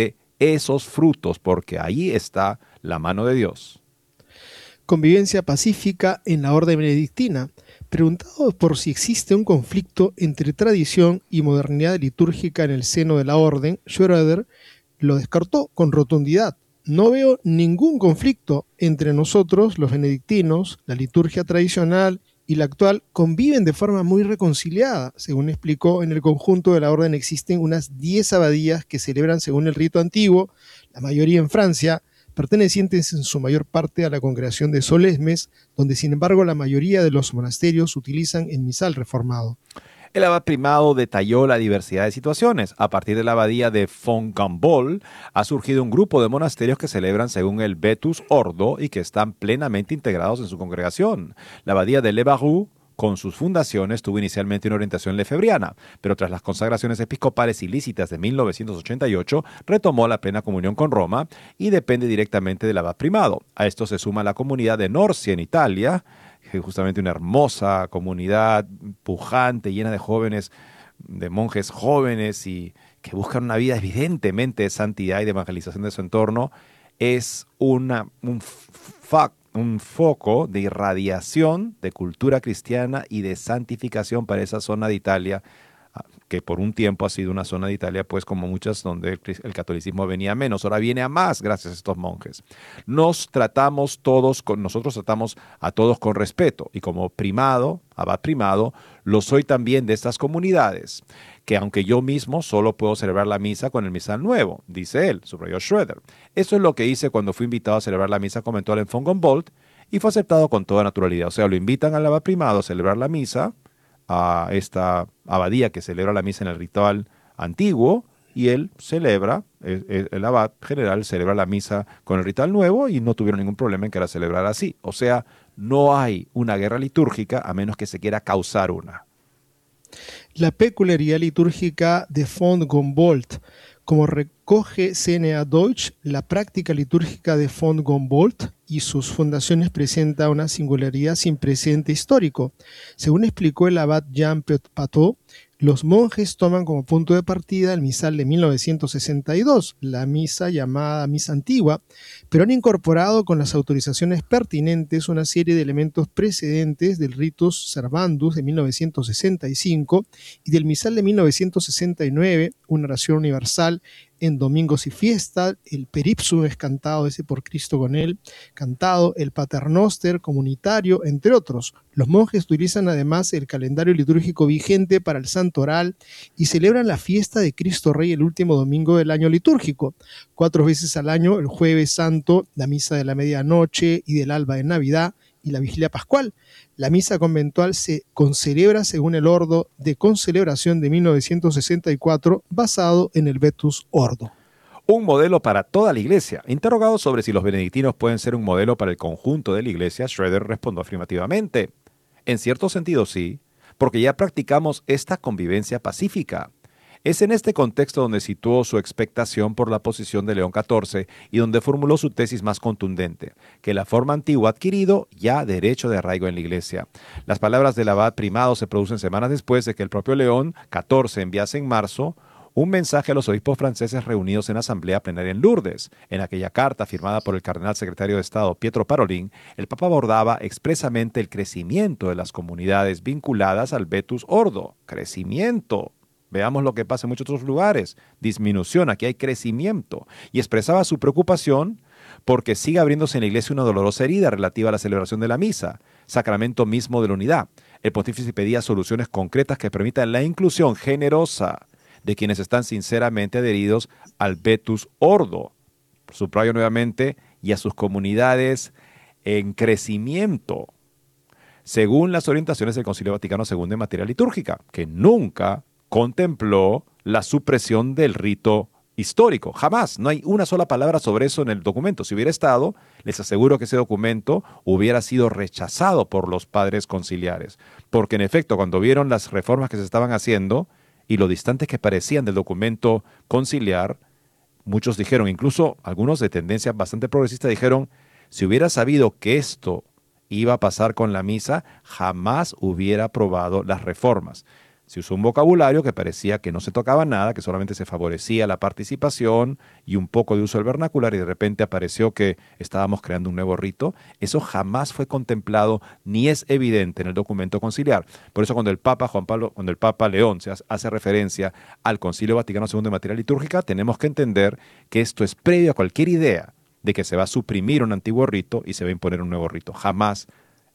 esos frutos, porque ahí está la mano de Dios. Convivencia pacífica en la orden benedictina. Preguntado por si existe un conflicto entre tradición y modernidad litúrgica en el seno de la orden, Schroeder lo descartó con rotundidad. No veo ningún conflicto entre nosotros, los benedictinos, la liturgia tradicional y la actual conviven de forma muy reconciliada. Según explicó, en el conjunto de la orden existen unas 10 abadías que celebran según el rito antiguo, la mayoría en Francia, pertenecientes en su mayor parte a la congregación de Solesmes, donde sin embargo la mayoría de los monasterios utilizan el misal reformado. El abad primado detalló la diversidad de situaciones. A partir de la abadía de Fontgambol ha surgido un grupo de monasterios que celebran según el Vetus Ordo y que están plenamente integrados en su congregación. La abadía de Le Barroux, con sus fundaciones, tuvo inicialmente una orientación lefebriana, pero tras las consagraciones episcopales ilícitas de 1988, retomó la plena comunión con Roma y depende directamente del abad primado. A esto se suma la comunidad de Norcia en Italia, que es justamente una hermosa comunidad pujante, llena de jóvenes, de monjes jóvenes y que buscan una vida evidentemente de santidad y de evangelización de su entorno. Es un foco de irradiación de cultura cristiana y de santificación para esa zona de Italia, que por un tiempo ha sido una zona de Italia, pues como muchas donde el catolicismo venía a menos, ahora viene a más gracias a estos monjes. Nosotros tratamos a todos con respeto, y como primado, abad primado, lo soy también de estas comunidades, que aunque yo mismo solo puedo celebrar la misa con el misal nuevo, dice él, subrayó Schroeder. Eso es lo que hice cuando fui invitado a celebrar la misa, comentó él en Fontgambol, y fue aceptado con toda naturalidad. O sea, lo invitan al abad primado a celebrar la misa, a esta abadía que celebra la misa en el ritual antiguo, y él celebra, el abad general celebra la misa con el ritual nuevo y no tuvieron ningún problema en que la celebrara así. O sea, no hay una guerra litúrgica a menos que se quiera causar una. La peculiaridad litúrgica de Fontgambol. Como recoge CNA Deutsch, la práctica litúrgica de Fontgambol y sus fundaciones presenta una singularidad sin precedente histórico. Según explicó el abad Jean Patot, los monjes toman como punto de partida el misal de 1962, la misa llamada misa antigua, pero han incorporado con las autorizaciones pertinentes una serie de elementos precedentes del Ritus Servandus de 1965 y del misal de 1969, una oración universal en domingos y fiestas, el Peripsum es cantado, ese por Cristo con él, cantado, el Paternoster comunitario, entre otros. Los monjes utilizan además el calendario litúrgico vigente para el Santo Oral y celebran la fiesta de Cristo Rey el último domingo del año litúrgico. 4 veces al año, el Jueves Santo, la misa de la medianoche y del alba de Navidad y la vigilia pascual. La misa conventual se concelebra según el Ordo de Concelebración de 1964, basado en el Vetus Ordo. Un modelo para toda la Iglesia. Interrogado sobre si los benedictinos pueden ser un modelo para el conjunto de la Iglesia, Schroeder respondió afirmativamente. En cierto sentido sí, porque ya practicamos esta convivencia pacífica. Es en este contexto donde situó su expectación por la posición de León XIV y donde formuló su tesis más contundente, que la forma antigua ha adquirido ya derecho de arraigo en la Iglesia. Las palabras del abad primado se producen semanas después de que el propio León XIV enviase en marzo un mensaje a los obispos franceses reunidos en asamblea plenaria en Lourdes. En aquella carta, firmada por el cardenal secretario de Estado Pietro Parolin, el Papa abordaba expresamente el crecimiento de las comunidades vinculadas al Vetus Ordo. ¡Crecimiento! Veamos lo que pasa en muchos otros lugares. Disminución, aquí hay crecimiento. Y expresaba su preocupación porque sigue abriéndose en la Iglesia una dolorosa herida relativa a la celebración de la misa, sacramento mismo de la unidad. El pontífice pedía soluciones concretas que permitan la inclusión generosa de quienes están sinceramente adheridos al Vetus Ordo. Subrayo nuevamente, y a sus comunidades en crecimiento, según las orientaciones del Concilio Vaticano II en materia litúrgica, que nunca contempló la supresión del rito histórico. Jamás. No hay una sola palabra sobre eso en el documento. Si hubiera estado, les aseguro que ese documento hubiera sido rechazado por los padres conciliares. Porque en efecto, cuando vieron las reformas que se estaban haciendo y lo distantes que parecían del documento conciliar, muchos dijeron, incluso algunos de tendencia bastante progresista dijeron, si hubiera sabido que esto iba a pasar con la misa, jamás hubiera aprobado las reformas. Se usó un vocabulario que parecía que no se tocaba nada, que solamente se favorecía la participación y un poco de uso del vernacular, y de repente apareció que estábamos creando un nuevo rito. Eso jamás fue contemplado ni es evidente en el documento conciliar. Por eso cuando el Papa León hace referencia al Concilio Vaticano II en materia litúrgica, tenemos que entender que esto es previo a cualquier idea de que se va a suprimir un antiguo rito y se va a imponer un nuevo rito. Jamás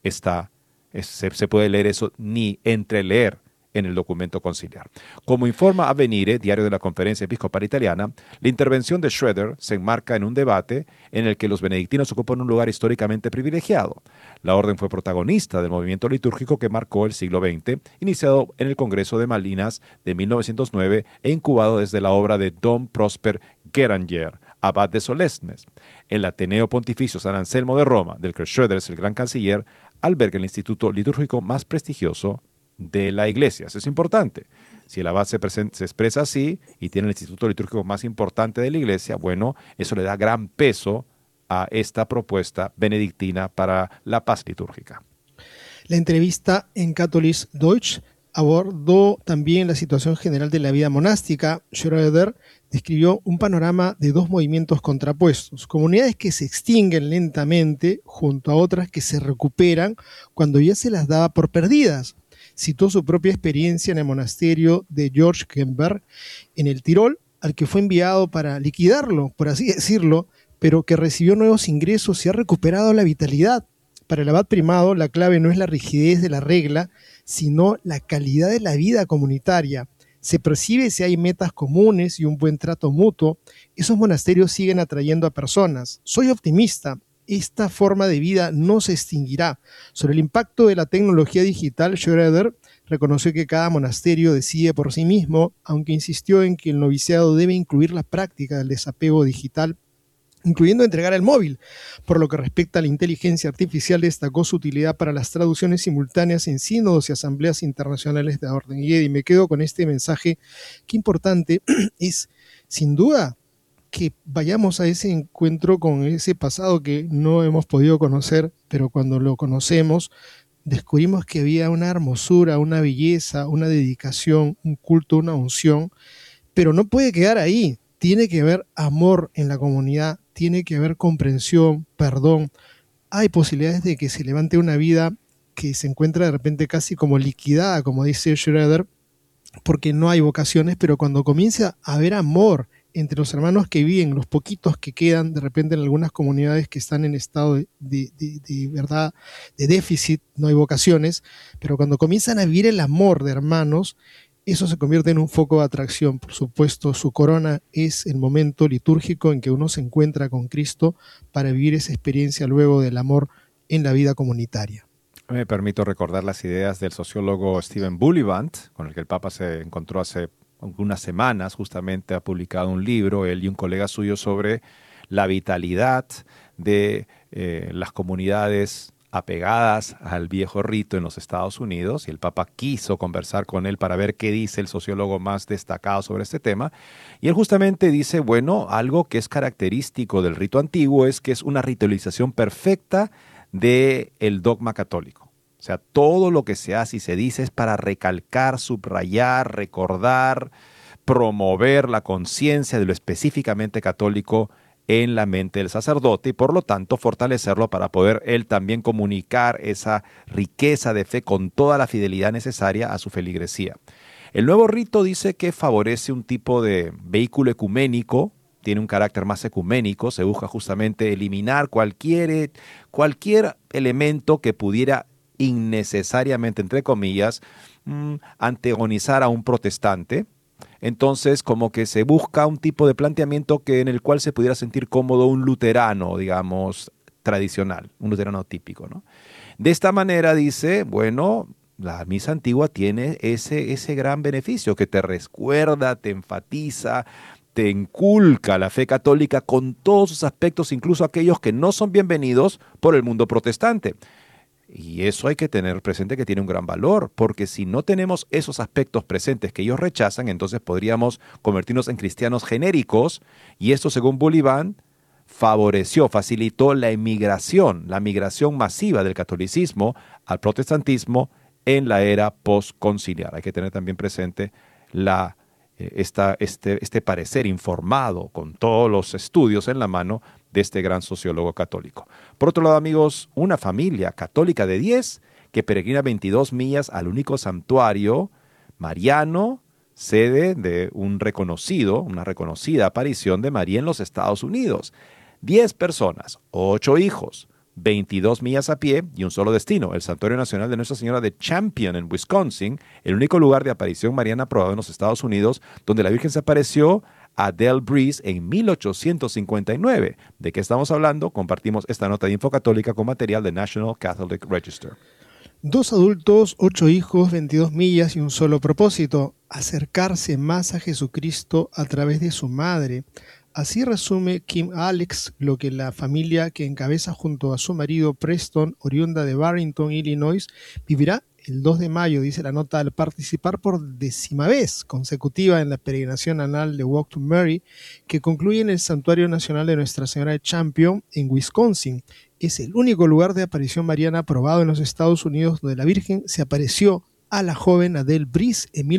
se puede leer eso ni entreleer en el documento conciliar. Como informa Avvenire, diario de la Conferencia Episcopal Italiana, la intervención de Schroeder se enmarca en un debate en el que los benedictinos ocupan un lugar históricamente privilegiado. La orden fue protagonista del movimiento litúrgico que marcó el siglo XX, iniciado en el Congreso de Malinas de 1909 e incubado desde la obra de Dom Prosper Guéranger, abad de Solesmes. El Ateneo Pontificio San Anselmo de Roma, del que Schroeder es el gran canciller, alberga el instituto litúrgico más prestigioso de la Iglesia. Eso es importante. Si el abad se expresa así y tiene el instituto litúrgico más importante de la Iglesia, bueno, eso le da gran peso a esta propuesta benedictina para la paz litúrgica. La entrevista en Catholic Deutsch abordó también la situación general de la vida monástica. Schroeder describió un panorama de dos movimientos contrapuestos: comunidades que se extinguen lentamente junto a otras que se recuperan cuando ya se las daba por perdidas. Citó su propia experiencia en el monasterio de Georg Kemper en el Tirol, al que fue enviado para liquidarlo, por así decirlo, pero que recibió nuevos ingresos y ha recuperado la vitalidad. Para el abad primado, la clave no es la rigidez de la regla, sino la calidad de la vida comunitaria. Se percibe si hay metas comunes y un buen trato mutuo. Esos monasterios siguen atrayendo a personas. Soy optimista. Esta forma de vida no se extinguirá. Sobre el impacto de la tecnología digital, Schroeder reconoció que cada monasterio decide por sí mismo, aunque insistió en que el noviciado debe incluir la práctica del desapego digital, incluyendo entregar el móvil. Por lo que respecta a la inteligencia artificial, destacó su utilidad para las traducciones simultáneas en sínodos y asambleas internacionales de orden. Y me quedo con este mensaje. Qué importante es, sin duda, que vayamos a ese encuentro con ese pasado que no hemos podido conocer, pero cuando lo conocemos, descubrimos que había una hermosura, una belleza, una dedicación, un culto, una unción, pero no puede quedar ahí. Tiene que haber amor en la comunidad, tiene que haber comprensión, perdón. Hay posibilidades de que se levante una vida que se encuentra de repente casi como liquidada, como dice Schroeder, porque no hay vocaciones, pero cuando comienza a haber amor entre los hermanos que viven, los poquitos que quedan de repente en algunas comunidades que están en estado de verdad, de déficit, no hay vocaciones, pero cuando comienzan a vivir el amor de hermanos, eso se convierte en un foco de atracción. Por supuesto, su corona es el momento litúrgico en que uno se encuentra con Cristo para vivir esa experiencia luego del amor en la vida comunitaria. Me permito recordar las ideas del sociólogo Steven Bullivant, con el que el Papa se encontró hace algunas semanas. Justamente ha publicado un libro, él y un colega suyo, sobre la vitalidad de las comunidades apegadas al viejo rito en los Estados Unidos, y el Papa quiso conversar con él para ver qué dice el sociólogo más destacado sobre este tema, y él justamente dice, bueno, algo que es característico del rito antiguo es que es una ritualización perfecta del dogma católico. O sea, todo lo que se hace y se dice es para recalcar, subrayar, recordar, promover la conciencia de lo específicamente católico en la mente del sacerdote y por lo tanto fortalecerlo para poder él también comunicar esa riqueza de fe con toda la fidelidad necesaria a su feligresía. El nuevo rito dice que favorece un tipo de vehículo ecuménico, tiene un carácter más ecuménico, se busca justamente eliminar cualquier elemento que pudiera innecesariamente, entre comillas, antagonizar a un protestante. Entonces, como que se busca un tipo de planteamiento en el cual se pudiera sentir cómodo un luterano, digamos, tradicional, un luterano típico, ¿no? De esta manera dice, bueno, la misa antigua tiene ese gran beneficio que te recuerda, te enfatiza, te inculca la fe católica con todos sus aspectos, incluso aquellos que no son bienvenidos por el mundo protestante. Y eso hay que tener presente que tiene un gran valor, porque si no tenemos esos aspectos presentes que ellos rechazan, entonces podríamos convertirnos en cristianos genéricos, y esto, según Bullivant, facilitó la migración masiva del catolicismo al protestantismo en la era postconciliar. Hay que tener también presente este parecer informado con todos los estudios en la mano de este gran sociólogo católico. Por otro lado, amigos, una familia católica de 10 que peregrina 22 millas al único santuario mariano, sede de una reconocida aparición de María en los Estados Unidos. 10 personas, 8 hijos, 22 millas a pie y un solo destino, el Santuario Nacional de Nuestra Señora de Champion en Wisconsin, el único lugar de aparición mariana aprobado en los Estados Unidos, donde la Virgen se apareció a Del Breeze en 1859. ¿De qué estamos hablando? Compartimos esta nota de Info Católica con material de National Catholic Register. 2 adultos, 8 hijos, 22 millas y un solo propósito: acercarse más a Jesucristo a través de su madre. Así resume Kim Alex lo que la familia que encabeza junto a su marido Preston, oriunda de Barrington, Illinois, vivirá el 2 de mayo, dice la nota, al participar por 10ª vez consecutiva en la peregrinación anual de Walk to Mary, que concluye en el Santuario Nacional de Nuestra Señora de Champion en Wisconsin. Es el único lugar de aparición mariana aprobado en los Estados Unidos donde la Virgen se apareció a la joven Adele Breeze en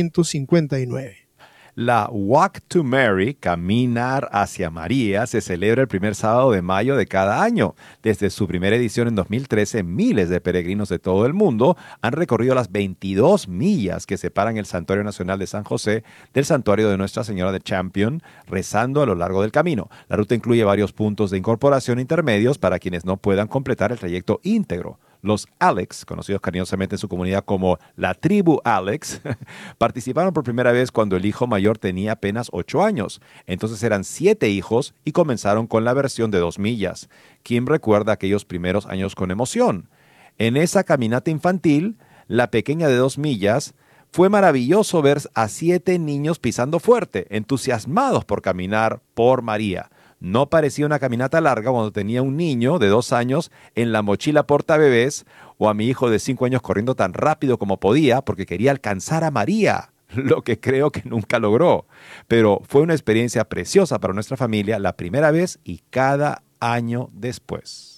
1859. La Walk to Mary, Caminar hacia María, se celebra el primer sábado de mayo de cada año. Desde su primera edición en 2013, miles de peregrinos de todo el mundo han recorrido las 22 millas que separan el Santuario Nacional de San José del Santuario de Nuestra Señora de Champion, rezando a lo largo del camino. La ruta incluye varios puntos de incorporación intermedios para quienes no puedan completar el trayecto íntegro. Los Alex, conocidos cariñosamente en su comunidad como la tribu Alex, participaron por primera vez cuando el hijo mayor tenía apenas 8 años. Entonces eran 7 hijos y comenzaron con la versión de 2 millas. Kim recuerda aquellos primeros años con emoción. En esa caminata infantil, la pequeña de 2 millas, fue maravilloso ver a 7 niños pisando fuerte, entusiasmados por caminar por María. No parecía una caminata larga cuando tenía un niño de 2 años en la mochila portabebés o a mi hijo de 5 años corriendo tan rápido como podía porque quería alcanzar a María, lo que creo que nunca logró. Pero fue una experiencia preciosa para nuestra familia la primera vez y cada año después.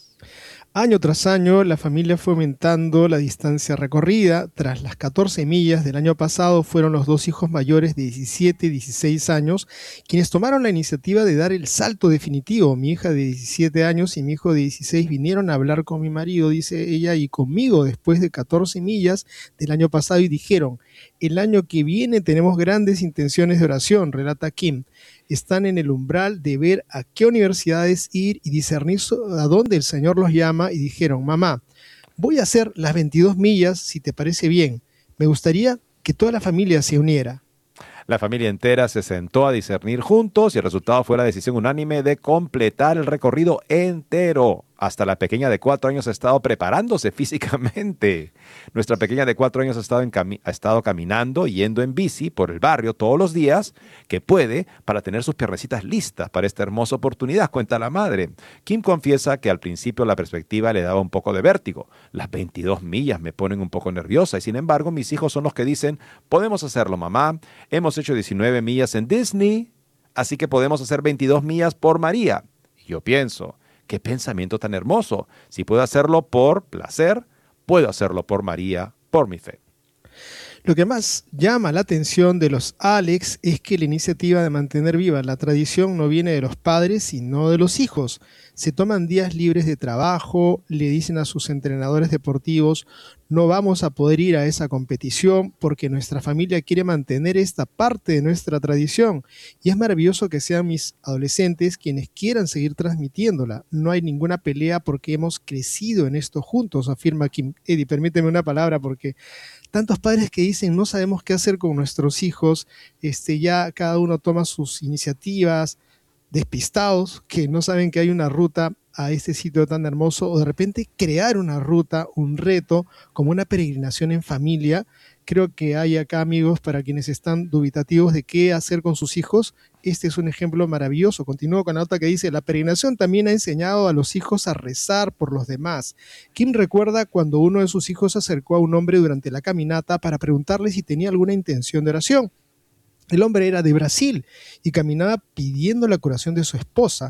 Año tras año, la familia fue aumentando la distancia recorrida. Tras las 14 millas del año pasado, fueron los 2 hijos mayores de 17 y 16 años quienes tomaron la iniciativa de dar el salto definitivo. Mi hija de 17 años y mi hijo de 16 vinieron a hablar con mi marido, dice ella, y conmigo después de 14 millas del año pasado y dijeron: el año que viene tenemos grandes intenciones de oración, relata Kim. Están en el umbral de ver a qué universidades ir y discernir a dónde el Señor los llama, y dijeron: mamá, voy a hacer las 22 millas si te parece bien. Me gustaría que toda la familia se uniera. La familia entera se sentó a discernir juntos y el resultado fue la decisión unánime de completar el recorrido entero. Hasta la pequeña de 4 años ha estado preparándose físicamente. Nuestra pequeña de 4 años ha estado caminando, yendo en bici por el barrio todos los días que puede para tener sus piernecitas listas para esta hermosa oportunidad, cuenta la madre. Kim confiesa que al principio la perspectiva le daba un poco de vértigo. Las 22 millas me ponen un poco nerviosa y sin embargo mis hijos son los que dicen: podemos hacerlo, mamá. Hemos hecho 19 millas en Disney, así que podemos hacer 22 millas por María. Y yo pienso: qué pensamiento tan hermoso. Si puedo hacerlo por placer, puedo hacerlo por María, por mi fe. Lo que más llama la atención de los Alex es que la iniciativa de mantener viva la tradición no viene de los padres, sino de los hijos. Se toman días libres de trabajo, le dicen a sus entrenadores deportivos: no vamos a poder ir a esa competición porque nuestra familia quiere mantener esta parte de nuestra tradición. Y es maravilloso que sean mis adolescentes quienes quieran seguir transmitiéndola. No hay ninguna pelea porque hemos crecido en esto juntos, afirma Kim. Eddie, permíteme una palabra porque tantos padres que dicen: no sabemos qué hacer con nuestros hijos, ya cada uno toma sus iniciativas, despistados, que no saben que hay una ruta a este sitio tan hermoso, o de repente crear una ruta, un reto, como una peregrinación en familia. Creo que hay acá, amigos, para quienes están dubitativos de qué hacer con sus hijos, este es un ejemplo maravilloso. Continúo con la nota que dice: la peregrinación también ha enseñado a los hijos a rezar por los demás. Kim recuerda cuando uno de sus hijos se acercó a un hombre durante la caminata para preguntarle si tenía alguna intención de oración. El hombre era de Brasil y caminaba pidiendo la curación de su esposa.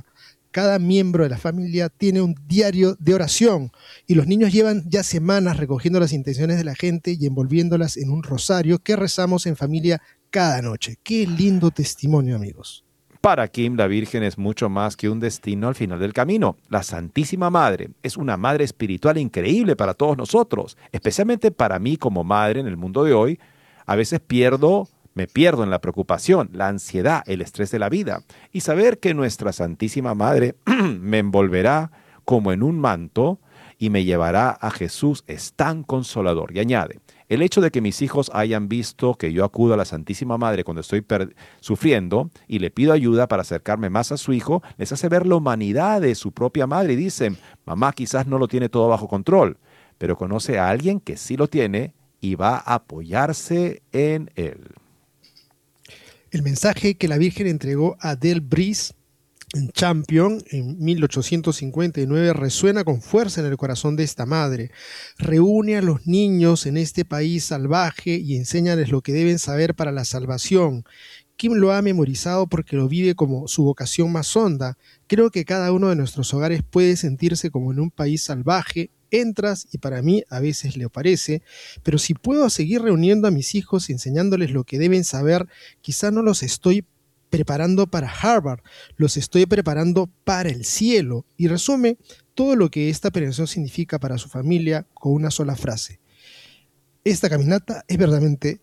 Cada miembro de la familia tiene un diario de oración y los niños llevan ya semanas recogiendo las intenciones de la gente y envolviéndolas en un rosario que rezamos en familia cada noche. Qué lindo testimonio, amigos. Para Kim, la Virgen es mucho más que un destino al final del camino. La Santísima Madre es una madre espiritual increíble para todos nosotros, especialmente para mí como madre en el mundo de hoy. A veces me pierdo en la preocupación, la ansiedad, el estrés de la vida. Y saber que nuestra Santísima Madre me envolverá como en un manto y me llevará a Jesús es tan consolador. Y añade, el hecho de que mis hijos hayan visto que yo acudo a la Santísima Madre cuando estoy sufriendo y le pido ayuda para acercarme más a su hijo, les hace ver la humanidad de su propia madre y dicen, mamá quizás no lo tiene todo bajo control, pero conoce a alguien que sí lo tiene y va a apoyarse en él. El mensaje que la Virgen entregó a Del Bris en Champion en 1859 resuena con fuerza en el corazón de esta madre. Reúne a los niños en este país salvaje y enséñales lo que deben saber para la salvación. Kim lo ha memorizado porque lo vive como su vocación más honda. Creo que cada uno de nuestros hogares puede sentirse como en un país salvaje. Entras y para mí a veces le parece, pero si puedo seguir reuniendo a mis hijos y enseñándoles lo que deben saber, quizá no los estoy preparando para Harvard, los estoy preparando para el cielo. Y resume todo lo que esta peregrinación significa para su familia con una sola frase. Esta caminata es verdaderamente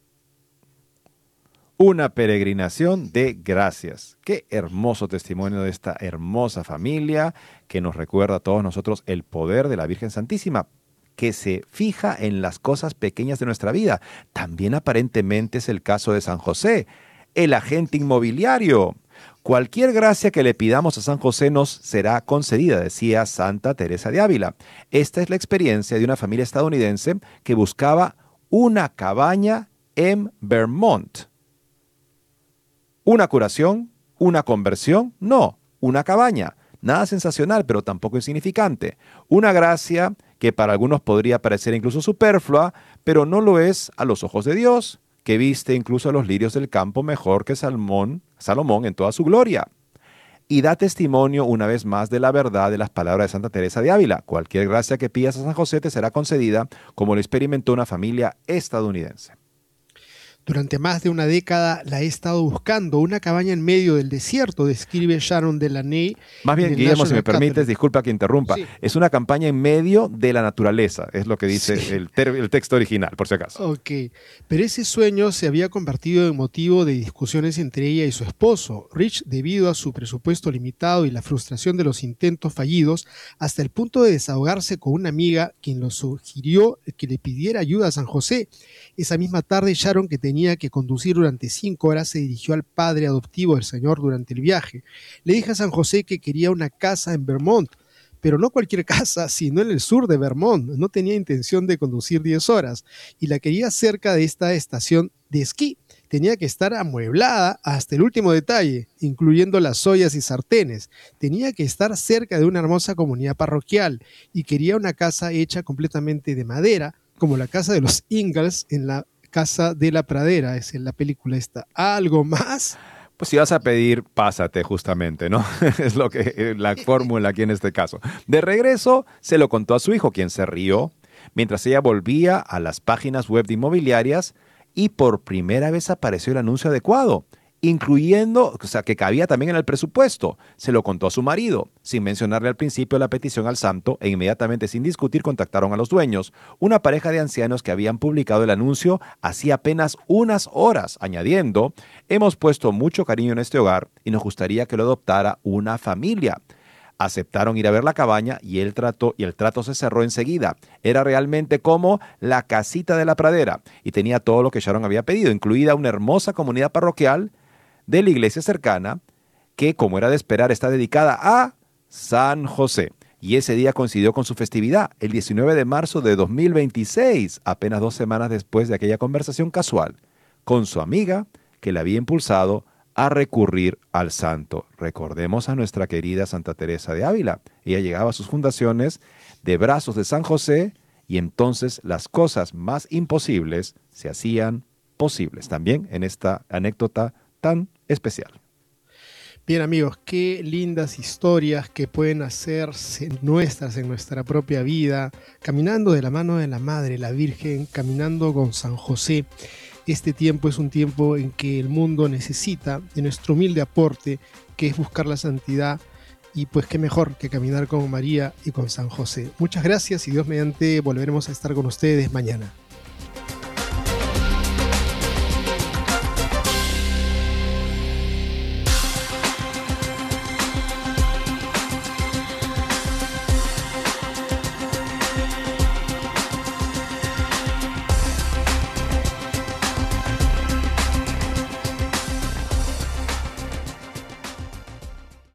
una peregrinación de gracias. Qué hermoso testimonio de esta hermosa familia que nos recuerda a todos nosotros el poder de la Virgen Santísima, que se fija en las cosas pequeñas de nuestra vida. También aparentemente es el caso de San José, el agente inmobiliario. Cualquier gracia que le pidamos a San José nos será concedida, decía Santa Teresa de Ávila. Esta es la experiencia de una familia estadounidense que buscaba una cabaña en Vermont. ¿Una curación? ¿Una conversión? No, una cabaña. Nada sensacional, pero tampoco insignificante. Una gracia que para algunos podría parecer incluso superflua, pero no lo es a los ojos de Dios, que viste incluso a los lirios del campo mejor que Salomón en toda su gloria. Y da testimonio una vez más de la verdad de las palabras de Santa Teresa de Ávila. Cualquier gracia que pidas a San José te será concedida, como lo experimentó una familia estadounidense. Durante más de una década la he estado buscando, una cabaña en medio del desierto, describe Sharon Delaney. Más bien, Guillermo, si me permites, disculpa que interrumpa, Sí. es una campaña en medio de la naturaleza, es lo que dice Sí. el texto original, por si acaso. Ok, pero ese sueño se había convertido en motivo de discusiones entre ella y su esposo, Rich, debido a su presupuesto limitado y la frustración de los intentos fallidos, hasta el punto de desahogarse con una amiga quien lo sugirió que le pidiera ayuda a San José. Esa misma tarde, Sharon, que tenía que conducir durante 5 horas, se dirigió al padre adoptivo del señor durante el viaje. Le dije a San José que quería una casa en Vermont, pero no cualquier casa, sino en el sur de Vermont. No tenía intención de conducir 10 horas y la quería cerca de esta estación de esquí. Tenía que estar amueblada hasta el último detalle, incluyendo las ollas y sartenes. Tenía que estar cerca de una hermosa comunidad parroquial y quería una casa hecha completamente de madera, como la casa de los Ingalls en la Casa de la Pradera, es en la película esta. ¿Algo más? Pues si vas a pedir, pásate justamente, ¿no? Es lo que la fórmula aquí en este caso. De regreso, se lo contó a su hijo, quien se rió, mientras ella volvía a las páginas web de inmobiliarias y por primera vez apareció el anuncio adecuado, incluyendo, o sea, que cabía también en el presupuesto. Se lo contó a su marido, sin mencionarle al principio la petición al santo, e inmediatamente, sin discutir, contactaron a los dueños, una pareja de ancianos que habían publicado el anuncio hacía apenas unas horas, añadiendo, hemos puesto mucho cariño en este hogar y nos gustaría que lo adoptara una familia. Aceptaron ir a ver la cabaña y el trato se cerró enseguida. Era realmente como la casita de la pradera y tenía todo lo que Sharon había pedido, incluida una hermosa comunidad parroquial de la iglesia cercana, que, como era de esperar, está dedicada a San José. Y ese día coincidió con su festividad, el 19 de marzo de 2026, apenas 2 semanas después de aquella conversación casual con su amiga que la había impulsado a recurrir al santo. Recordemos a nuestra querida Santa Teresa de Ávila. Ella llegaba a sus fundaciones de brazos de San José y entonces las cosas más imposibles se hacían posibles. También en esta anécdota tan especial. Bien amigos, qué lindas historias que pueden hacerse nuestras en nuestra propia vida, caminando de la mano de la Madre, la Virgen, caminando con San José. Este tiempo es un tiempo en que el mundo necesita de nuestro humilde aporte, que es buscar la santidad, y pues qué mejor que caminar con María y con San José. Muchas gracias y Dios mediante volveremos a estar con ustedes mañana.